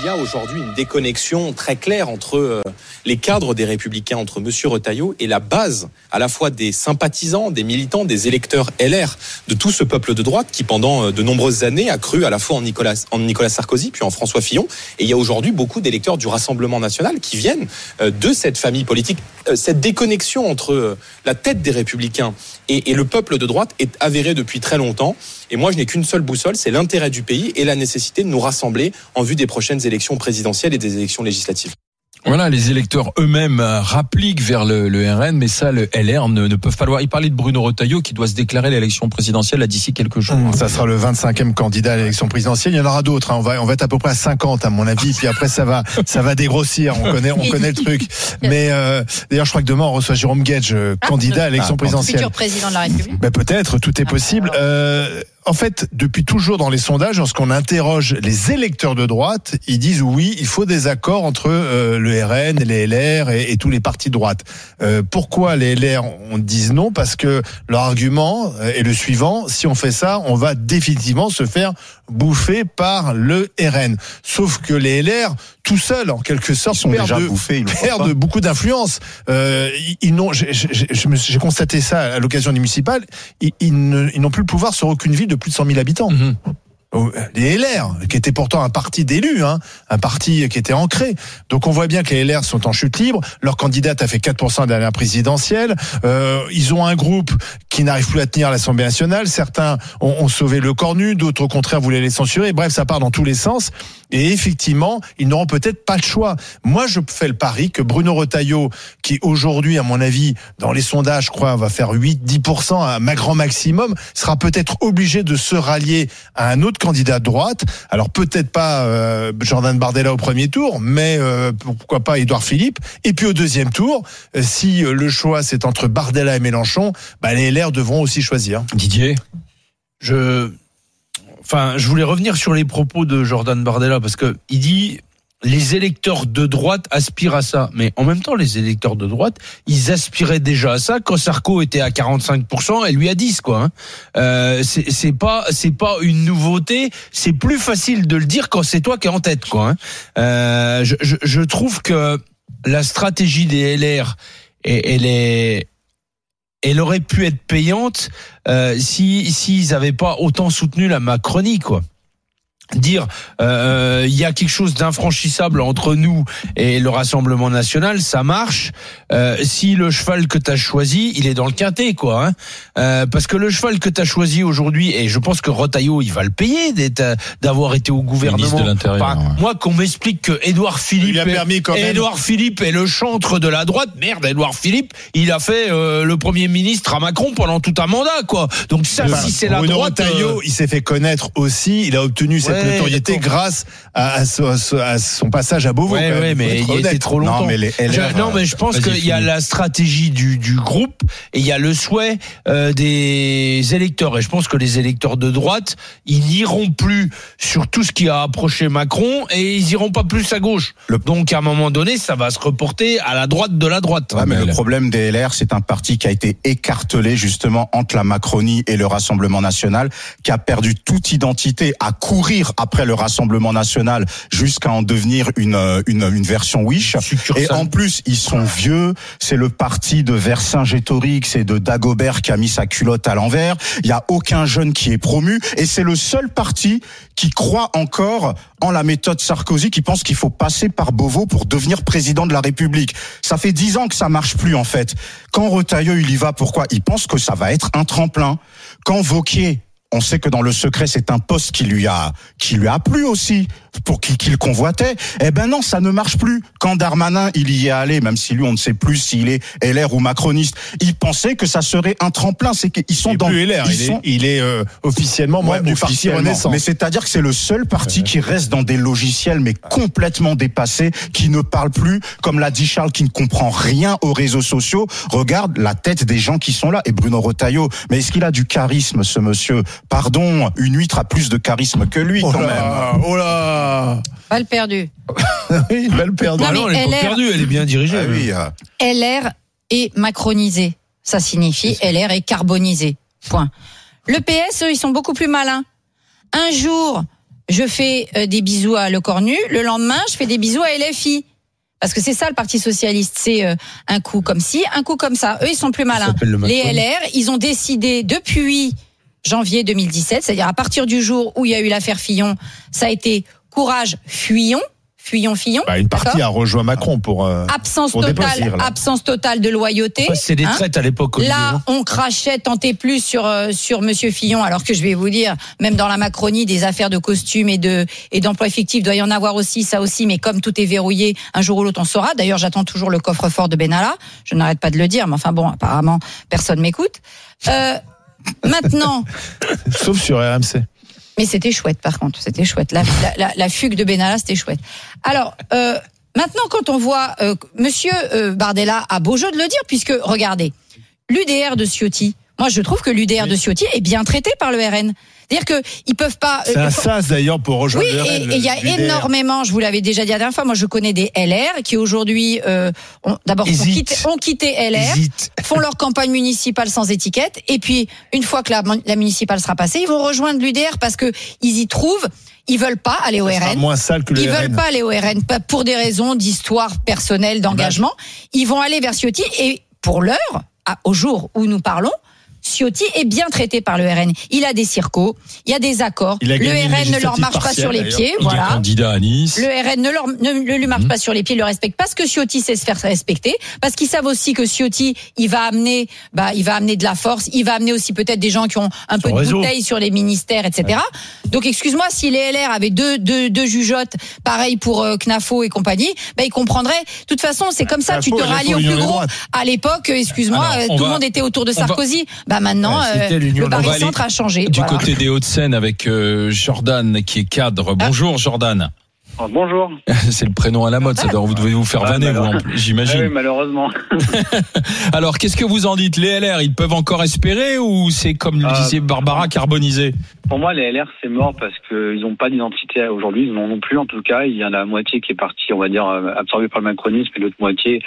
qu'il y a aujourd'hui une déconnexion très claire entre les cadres des Républicains, entre Monsieur Retailleau et la base, à la fois des sympathisants, des militants, des électeurs LR, de tout ce peuple de droite qui, pendant de nombreuses années, a cru à la fois en Nicolas Sarkozy, puis en François Fillon. Et il y a aujourd'hui beaucoup d'électeurs du Rassemblement national qui viennent de cette famille politique. Cette déconnexion entre la tête des Républicains et le peuple de droite est avérée depuis très longtemps. Et moi, je n'ai qu'une seule boussole, c'est l'intérêt du pays et la nécessité de nous rassembler en vue des prochaines élections présidentielles et des élections législatives. Voilà, les électeurs eux-mêmes rappliquent vers le RN, mais ça, le LR ne peuvent pas le voir. Il parlait de Bruno Retailleau qui doit se déclarer à l'élection présidentielle là, d'ici quelques jours. Ça sera le 25e candidat à l'élection présidentielle. Il y en aura d'autres. Hein. On va être à peu près à 50 à mon avis. Puis après, ça va dégrossir. On connaît le truc. Mais d'ailleurs, je crois que demain on reçoit Jérôme Guedj, candidat à l'élection présidentielle. Futur président de la République. Peut-être, tout est possible. En fait, depuis toujours dans les sondages, lorsqu'on interroge les électeurs de droite, ils disent oui, il faut des accords entre le RN, les LR et tous les partis de droite. Pourquoi les LR disent non ? Parce que leur argument est le suivant, si on fait ça, on va définitivement se faire bouffer par le RN. Sauf que les LR, tout seuls, en quelque sorte, perdent beaucoup d'influence. J'ai constaté ça à l'occasion des municipales, ils n'ont plus le pouvoir sur aucune ville de plus de 100 000 habitants. Mmh. Les LR, qui étaient pourtant un parti d'élus, un parti qui était ancré. Donc on voit bien que les LR sont en chute libre. Leur candidate a fait 4% à la dernière présidentielle. Ils ont un groupe qui n'arrive plus à tenir l'Assemblée nationale. Certains ont sauvé le cornu, d'autres au contraire voulaient les censurer. Bref, ça part dans tous les sens. Et effectivement, ils n'auront peut-être pas le choix. Moi, je fais le pari que Bruno Retailleau, qui aujourd'hui, à mon avis, dans les sondages, je crois, va faire 8-10% à grand maximum, sera peut-être obligé de se rallier à un autre candidat de droite. Alors peut-être pas Jordan Bardella au premier tour, mais pourquoi pas Édouard Philippe. Et puis au deuxième tour, si le choix c'est entre Bardella et Mélenchon, les LR devront aussi choisir. Didier, je voulais revenir sur les propos de Jordan Bardella parce que il dit les électeurs de droite aspirent à ça, mais en même temps les électeurs de droite ils aspiraient déjà à ça quand Sarko était à 45% et lui à 10 quoi. C'est pas une nouveauté, c'est plus facile de le dire quand c'est toi qui es en tête quoi. Je trouve que la stratégie des LR elle aurait pu être payante s'ils avaient pas autant soutenu la Macronie quoi. Dire il y a quelque chose d'infranchissable entre nous et le Rassemblement national, ça marche. Si le cheval que t'as choisi, il est dans le quintet quoi. Parce que le cheval que t'as choisi aujourd'hui, et je pense que Retailleau il va le payer d'avoir été au gouvernement. De l'Intérieur, moi qu'on m'explique que Édouard Philippe est le chantre de la droite. Merde, Édouard Philippe, il a fait le Premier ministre à Macron pendant tout un mandat quoi. Donc ça, si c'est la droite. Retailleau, il s'est fait connaître aussi. Il a obtenu cette notoriété grâce à son passage à Beauvau. Mais il était trop longtemps. Non, mais je pense qu'il y a la stratégie du groupe et il y a le souhait des électeurs. Et je pense que les électeurs de droite, ils n'iront plus sur tout ce qui a approché Macron et ils iront pas plus à gauche. Donc à un moment donné, ça va se reporter à la droite de la droite. Ouais, mais le problème des LR, c'est un parti qui a été écartelé justement entre la Macronie et le Rassemblement national, qui a perdu toute identité à courir après le Rassemblement national jusqu'à en devenir une version Wish. Et en plus, ils sont vieux. C'est le parti de Vercingétorix et de Dagobert qui a mis sa culotte à l'envers. Il y a aucun jeune qui est promu. Et c'est le seul parti qui croit encore en la méthode Sarkozy, qui pense qu'il faut passer par Beauvau pour devenir président de la République. Ça fait 10 ans que ça marche plus, en fait. Quand Retailleau, il y va, pourquoi ? Il pense que ça va être un tremplin. Quand Wauquiez, on sait que dans le secret, c'est un poste qui lui a plu aussi, pour qu'il convoitait. Eh ben non, ça ne marche plus. Quand Darmanin, il y est allé, même si lui, on ne sait plus s'il est LR ou macroniste, il pensait que ça serait un tremplin. C'est qu'ils sont dans LR, il est officiellement membre du parti Renaissance. Mais c'est-à-dire que c'est le seul parti qui reste dans des logiciels mais complètement dépassés, qui ne parle plus, comme l'a dit Charles, qui ne comprend rien aux réseaux sociaux. Regarde la tête des gens qui sont là. Et Bruno Retailleau, mais est-ce qu'il a du charisme, ce monsieur ? Pardon, une huître a plus de charisme que lui, quand même. Oh là. Balle perdue. Oui, balle perdue. Non, elle est pas perdue, elle est bien dirigée. LR est macronisé. Ça signifie LR est carbonisé. Point. Le PS, eux, ils sont beaucoup plus malins. Un jour, je fais des bisous à Le Cornu. Le lendemain, je fais des bisous à LFI. Parce que c'est ça le Parti Socialiste, c'est un coup comme ci, un coup comme ça. Eux, ils sont plus malins. Les LR, ils ont décidé depuis janvier 2017, c'est-à-dire à partir du jour où il y a eu l'affaire Fillon, ça a été courage, fuyons. Une partie a rejoint Macron pour absence totale de loyauté. Enfin, c'est des traites à l'époque. Là, on crachait tant et plus sur Monsieur Fillon, alors que je vais vous dire, même dans la Macronie, des affaires de costumes et d'emplois fictifs doit y en avoir aussi, ça aussi. Mais comme tout est verrouillé, un jour ou l'autre on saura. D'ailleurs, j'attends toujours le coffre-fort de Benalla. Je n'arrête pas de le dire, mais enfin bon, apparemment personne m'écoute. Maintenant, sauf sur RMC. Mais c'était chouette, par contre, c'était chouette. La fugue de Benalla, c'était chouette. Alors, maintenant, quand on voit Monsieur Bardella a beau jeu de le dire, puisque, regardez, l'UDR de Ciotti, moi je trouve que l'UDR de Ciotti est bien traité par le RN. C'est-à-dire qu'ils peuvent pas. C'est un sas d'ailleurs pour rejoindre le RN. Oui, et il y a énormément, je vous l'avais déjà dit la dernière fois, moi je connais des LR qui aujourd'hui ont quitté LR, font leur campagne municipale sans étiquette, et puis une fois que la municipale sera passée, ils vont rejoindre l'UDR parce que ils y trouvent. Ils veulent pas aller au RN. Moins sale que le RN. Veulent pas aller au RN pour des raisons d'histoire personnelle, d'engagement. Ils vont aller vers Ciotti et pour l'heure, au jour où nous parlons, Ciotti est bien traité par le RN. Il a des circos, il y a des accords. Le RN ne leur marche pas sur les pieds. Il est candidat à Nice. Le RN ne lui marche pas sur les pieds, le respecte parce que Ciotti sait se faire respecter, parce qu'ils savent aussi que Ciotti, il va amener de la force, il va amener aussi peut-être des gens qui ont un peu de bouteille sur les ministères, etc. Ouais. Donc excuse-moi, si les LR avaient deux jugeotes, pareil pour Knafo et compagnie, ils comprendraient. De toute façon, c'est comme ça, tu te rallies au plus gros. À l'époque, excuse-moi, tout le monde était autour de Sarkozy. Maintenant, le barycentre a changé. Du côté des Hauts-de-Seine avec Jordan qui est cadre. Bonjour Jordan. Bonjour. C'est le prénom à la mode, ça doit, vous devez vous faire vanner, j'imagine. Oui, malheureusement. Alors, qu'est-ce que vous en dites? Les LR, ils peuvent encore espérer ou c'est comme le disait Barbara, carbonisé? Pour moi, les LR, c'est mort parce qu'ils n'ont pas d'identité aujourd'hui, ils n'en ont plus en tout cas. Il y en a la moitié qui est partie, on va dire, absorbée par le macronisme et l'autre moitié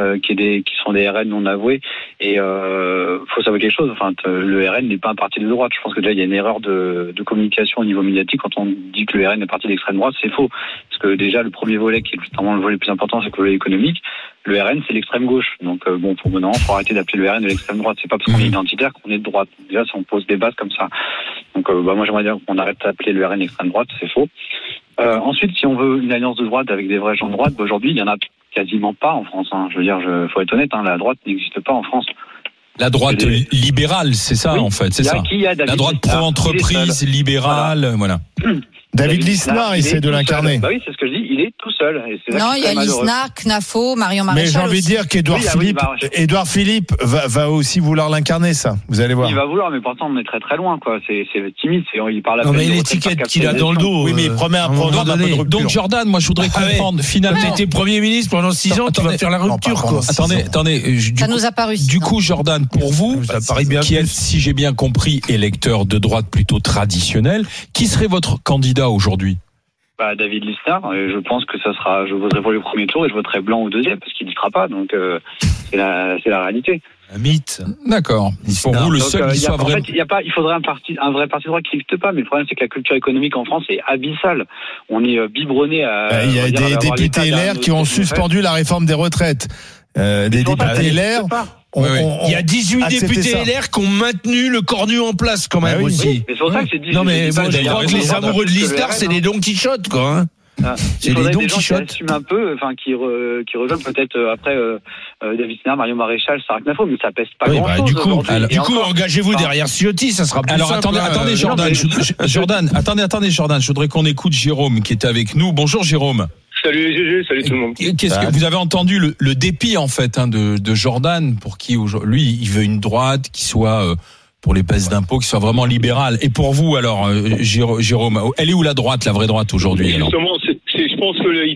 qui sont des RN non avoués. Et faut savoir quelque chose, enfin, le RN n'est pas un parti de droite. Je pense que déjà, il y a une erreur de communication au niveau médiatique quand on dit que le RN est parti d'extrême droite, c'est faux. Parce que déjà, le premier volet, qui est vraiment le volet le plus important, c'est le volet économique. Le RN, c'est l'extrême gauche. Donc, pour maintenant, il faut arrêter d'appeler le RN de l'extrême droite. C'est pas parce qu'on est identitaire qu'on est de droite. Déjà, si on pose des bases comme ça. Donc, moi, j'aimerais dire qu'on arrête d'appeler le RN extrême droite, c'est faux. Ensuite, si on veut une alliance de droite avec des vrais gens de droite, aujourd'hui, il y en a quasiment pas en France. Je veux dire, faut être honnête, la droite n'existe pas en France. La droite libérale, c'est ça, en fait, c'est ça. La droite pro-entreprise, libérale, voilà. David Lisnard essaie de l'incarner. Bah oui, c'est ce que je dis, il est tout seul. Et c'est non, il y a Lisnard, Knafo, Marion Maréchal. Mais j'ai envie de dire qu'Édouard Philippe va aussi vouloir l'incarner, ça. Vous allez voir. Il va vouloir, mais pourtant on est très très loin, quoi. C'est timide, il parle à peine. Non, mais l'étiquette qu'il a dans le dos. Oui, mais il promet un programme un peu de rupture. Donc Jordan, moi je voudrais comprendre, finalement. Tu étais Premier ministre pendant 6 ans, tu vas faire la rupture, quoi. Attendez. Ça nous a paru. Du coup, Jordan, pour vous, qui êtes, si j'ai bien compris, électeur de droite plutôt traditionnel, qui serait votre candidat aujourd'hui? David Lisnard, je pense que ça sera, je voterai pour le premier tour et je voterai blanc au deuxième parce qu'il ne sera pas, donc c'est la réalité. Un mythe. D'accord. Pour vous, le seul qui soit vrai. En fait, il faudrait un vrai parti de droite qui n'existe pas, mais le problème c'est que la culture économique en France est abyssale. On est biberonné à. Il y a des députés LR qui ont suspendu la réforme des retraites. Des députés LR. Il y a 18 députés LR qui ont maintenu le Cornu en place quand même aussi. Oui, mais c'est pour ça que c'est 18. Non mais moi, je crois que les amoureux de Lisnard, c'est des Don Quichotte, quoi. C'est des Don Quichotte qui assument un peu, qui rejoignent peut-être après David Lisnard, Marion Maréchal, Sarah Knafo, mais ça pèse pas grand-chose. Du coup, engagez-vous derrière Ciotti, ça sera plus simple. Alors attendez, Jordan, Jordan, je voudrais qu'on écoute Jérôme qui était avec nous. Bonjour Jérôme. Salut GG, salut tout le monde. Qu'est-ce que vous avez entendu le dépit en fait de Jordan, pour qui lui il veut une droite qui soit pour les baisses d'impôts, qui soit vraiment libérale. Et pour vous alors, Jérôme, elle est où la droite, la vraie droite aujourd'hui? Justement, je pense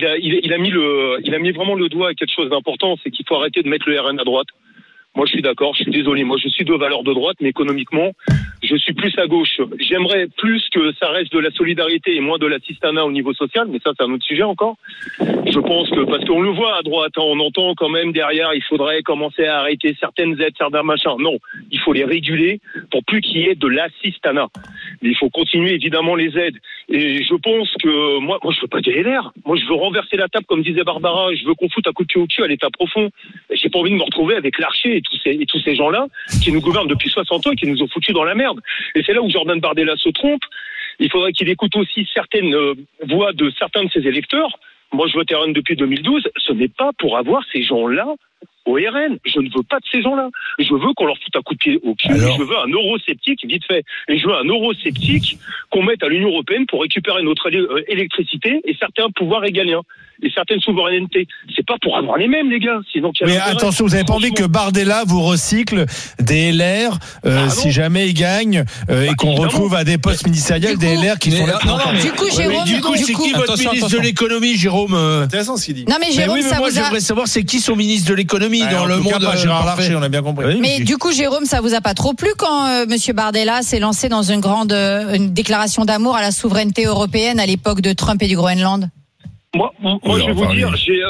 qu'il a mis vraiment le doigt à quelque chose d'important, c'est qu'il faut arrêter de mettre le RN à droite. Moi, je suis d'accord, je suis désolé. Moi, je suis de valeur de droite, mais économiquement, Je suis plus à gauche. J'aimerais plus que ça reste de la solidarité et moins de l'assistanat au niveau social, mais ça, c'est un autre sujet encore. Je pense que, parce qu'on le voit à droite, hein, on entend quand même derrière, il faudrait commencer à arrêter certaines aides, certains machins. Non, il faut les réguler pour plus qu'il y ait de l'assistanat. Mais il faut continuer, évidemment, les aides. Et je pense que, moi, je veux pas des LR. Moi, je veux renverser la table, comme disait Barbara. Je veux qu'on foute un coup de pied au cul à l'état profond. Et j'ai pas envie de me retrouver avec Larcher et tous ces gens-là qui nous gouvernent depuis 60 ans et qui nous ont foutus dans la merde. Et c'est là où Jordan Bardella se trompe. Il faudrait qu'il écoute aussi certaines voix de certains de ses électeurs. Moi, je vote RN depuis 2012. Ce n'est pas pour avoir ces gens-là au RN. Je ne veux pas de ces gens-là. Je veux qu'on leur foute un coup de pied au cul. Alors... Je veux un eurosceptique, vite fait. Et je veux un eurosceptique qu'on mette à l'Union européenne pour récupérer notre électricité et certains pouvoirs régaliens et certaines souverainetés. C'est pas pour avoir les mêmes, les gars. Sinon, mais attention, vous n'avez pas envie que Bardella vous recycle des LR si jamais il gagne et qu'on retrouve à des postes ministériels des LR qui sont là. Du coup, Jérôme, c'est qui votre ministre de l'économie, Jérôme? Intéressant ce qu'il dit. Non, mais Jérôme, ça moi, vous a... j'aimerais savoir c'est qui son ministre de l'économie dans le monde. Gérard Larcher, on a bien compris. Mais du coup, Jérôme, ça vous a pas trop plu quand Monsieur Bardella s'est lancé dans une déclaration d'amour à la souveraineté européenne à l'époque de Trump et du Groenland? Moi, je vais vous dire,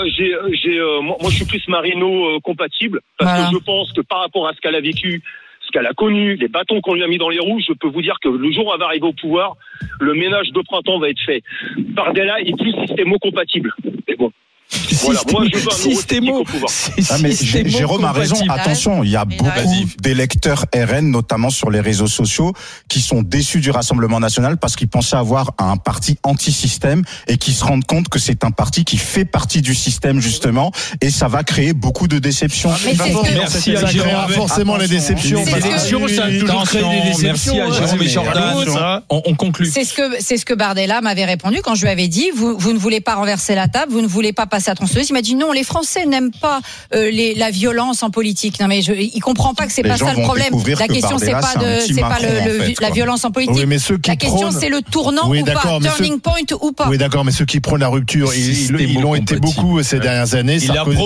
moi, je suis plus Marino compatible parce que je pense que par rapport à ce qu'elle a vécu, ce qu'elle a connu, les bâtons qu'on lui a mis dans les roues, je peux vous dire que le jour où elle va arriver au pouvoir, le ménage de printemps va être fait. Bardella est plus systémo-compatible. Mais bon. Voilà, moi je veux un eurosceptique au pouvoir. Mais Jérôme a raison, attention, il y a beaucoup d'électeurs RN, notamment sur les réseaux sociaux, qui sont déçus du Rassemblement National parce qu'ils pensaient avoir un parti anti-système et qui se rendent compte que c'est un parti qui fait partie du système justement et ça va créer beaucoup de déceptions. Merci à Jérôme. Forcément les déceptions. L'élection, ça a toujours créé des déceptions. Merci à Jérôme et Jordan. On conclut. C'est ce que Bardella m'avait répondu quand je lui avais dit vous ne voulez pas renverser la table, vous ne voulez pas passer à tronçonneuse. Il m'a dit non, les Français n'aiment pas la violence en politique. Non mais il comprend pas que c'est pas ça le problème. La question c'est pas la violence en politique. Oui, mais ceux qui la question c'est le tournant ou pas, turning point ou pas. Oui d'accord, mais ceux qui prônent la rupture, ils l'ont été beaucoup ces dernières années.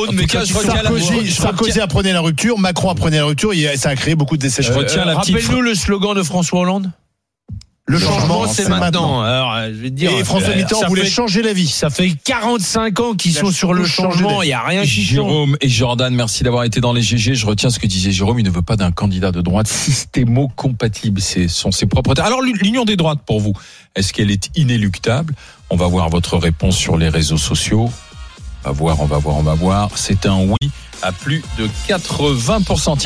Sarkozy apprenait la rupture, Macron apprenait la rupture, et ça a créé beaucoup de déceptions. Rappelle-nous le slogan de François Hollande. Le changement, c'est maintenant. Alors, je vais te dire. Et François Mitterrand voulait changer la vie. Ça fait 45 ans qu'ils sont sur le changement. Il n'y a rien qui change. Jérôme et Jordan, merci d'avoir été dans les GG. Je retiens ce que disait Jérôme. Il ne veut pas d'un candidat de droite systémo-compatible. Ce sont ses propres termes. Alors, l'union des droites, pour vous, est-ce qu'elle est inéluctable? On va voir votre réponse sur les réseaux sociaux. On va voir. C'est un oui à plus de 80%.